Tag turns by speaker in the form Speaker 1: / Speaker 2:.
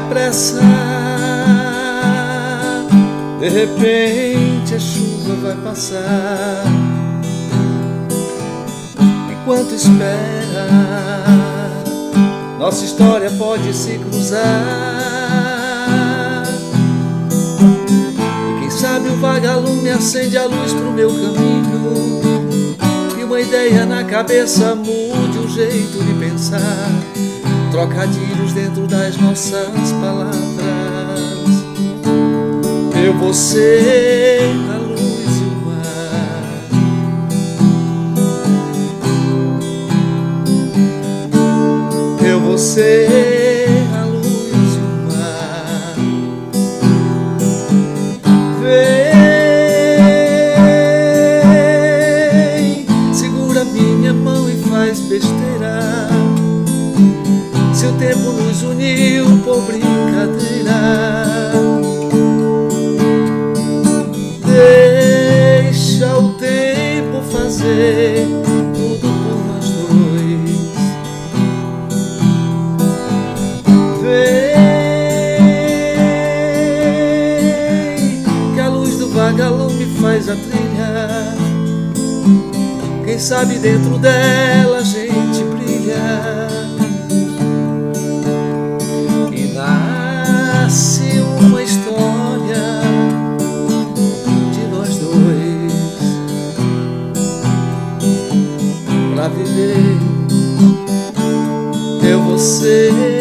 Speaker 1: pressa, de repente a chuva vai passar. Enquanto espera, nossa história pode se cruzar. E quem sabe o vagalume acende a luz pro meu caminho, e uma ideia na cabeça mude o jeito de pensar. Trocadilhos dentro das nossas palavras. Eu vou ser a luz e o mar. Eu vou ser a luz e o mar. Vem, segura minha mão e faz besteira. Se o tempo nos uniu por brincadeira, deixa o tempo fazer tudo por nós dois. Vem, que a luz do vagalume faz a trilha. Quem sabe dentro dela a gente brilha. Nasce uma história de nós dois pra viver. Eu vou ser